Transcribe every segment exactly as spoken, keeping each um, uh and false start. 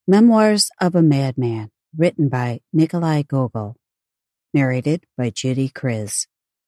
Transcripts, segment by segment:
Memoirs of a Madman, written by Nikolai Gogol, narrated by Judy Kriz.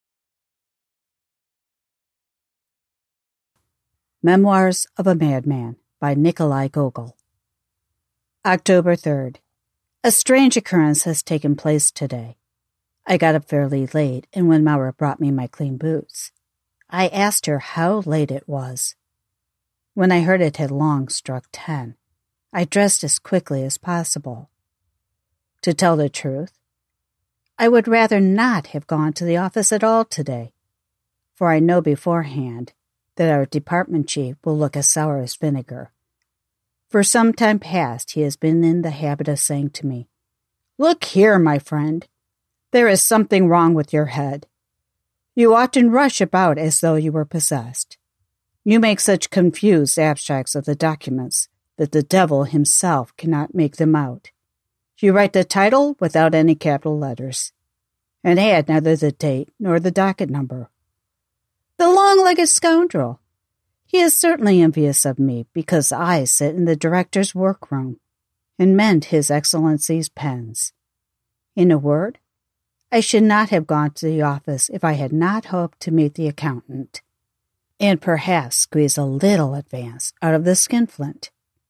Memoirs of a Madman by Nikolai Gogol. October third. A strange occurrence has taken place today. I got up fairly late, and when Maura brought me my clean boots, I asked her how late it was. When I heard it had long struck ten, I dressed as quickly as possible. To tell the truth, I would rather not have gone to the office at all today, for I know beforehand that our department chief will look as sour as vinegar. For some time past he has been in the habit of saying to me, "Look here, my friend, there is something wrong with your head. You often rush about as though you were possessed. You make such confused abstracts of the documents that the devil himself cannot make them out. You write the title without any capital letters, and add neither the date nor the docket number. The long-legged scoundrel! He is certainly envious of me because I sit in the director's workroom and mend His Excellency's pens. In a word, I should not have gone to the office if I had not hoped to meet the accountant, and perhaps squeeze a little advance out of the skinflint.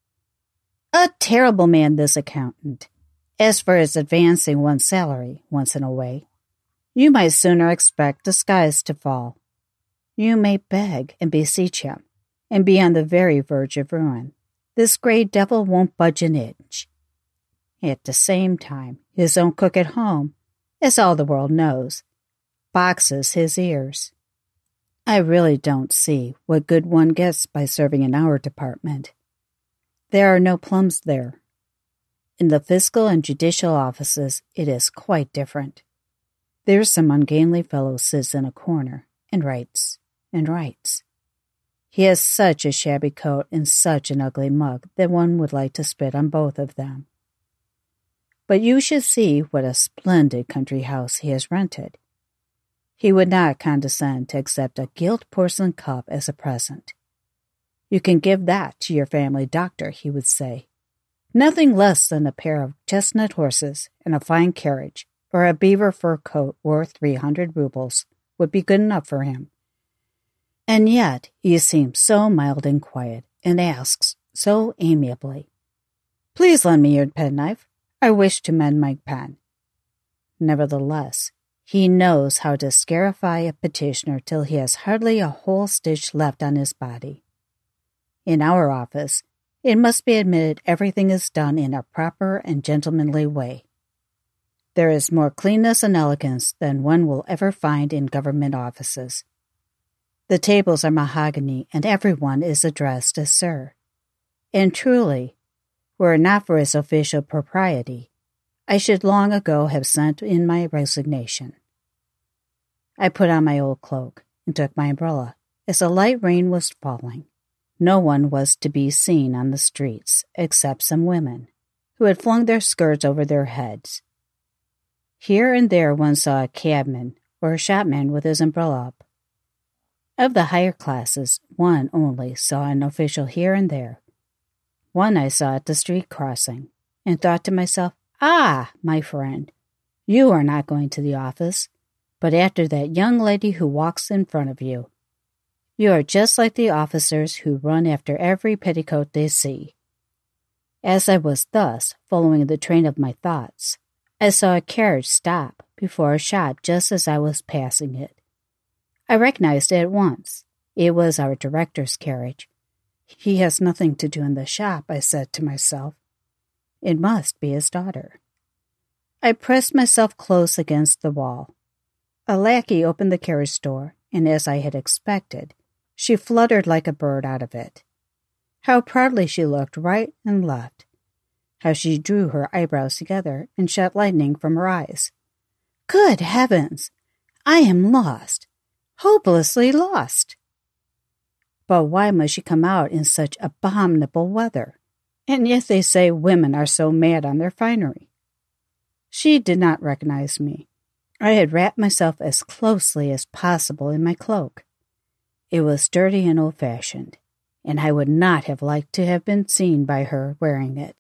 A terrible man, this accountant. As for his advancing one's salary once in a way, you might sooner expect the skies to fall. You may beg and beseech him, and be on the very verge of ruin. This gray devil won't budge an inch. At the same time, his own cook at home, as all the world knows, boxes his ears. I really don't see what good one gets by serving in our department. There are no plums there. In the fiscal and judicial offices, it is quite different. There's some ungainly fellow sits in a corner and writes and writes. He has such a shabby coat and such an ugly mug that one would like to spit on both of them. But you should see what a splendid country house he has rented. He would not condescend to accept a gilt porcelain cup as a present. You can give that to your family doctor, he would say. Nothing less than a pair of chestnut horses and a fine carriage, or a beaver fur coat worth three hundred rubles, would be good enough for him. And yet he seems so mild and quiet, and asks so amiably, "Please lend me your penknife. I wish to mend my pen." Nevertheless, he knows how to scarify a petitioner till he has hardly a whole stitch left on his body. In our office, it must be admitted everything is done in a proper and gentlemanly way. There is more cleanness and elegance than one will ever find in government offices. The tables are mahogany, and everyone is addressed as sir. And truly, were it not for its official propriety, I should long ago have sent in my resignation. I put on my old cloak and took my umbrella, as a light rain was falling. No one was to be seen on the streets except some women, who had flung their skirts over their heads. Here and there one saw a cabman or a shopman with his umbrella up. Of the higher classes, one only saw an official here and there. One I saw at the street crossing, and thought to myself, "Ah, my friend, you are not going to the office, but after that young lady who walks in front of you. You are just like the officers who run after every petticoat they see." As I was thus following the train of my thoughts, I saw a carriage stop before a shop just as I was passing it. I recognized it at once. It was our director's carriage. He has nothing to do in the shop, I said to myself. It must be his daughter. I pressed myself close against the wall. A lackey opened the carriage door, and as I had expected, she fluttered like a bird out of it. How proudly she looked right and left. How she drew her eyebrows together and shot lightning from her eyes. Good heavens! I am lost. Hopelessly lost. But why must she come out in such abominable weather? And yet they say women are so mad on their finery. She did not recognize me. I had wrapped myself as closely as possible in my cloak. It was dirty and old-fashioned, and I would not have liked to have been seen by her wearing it.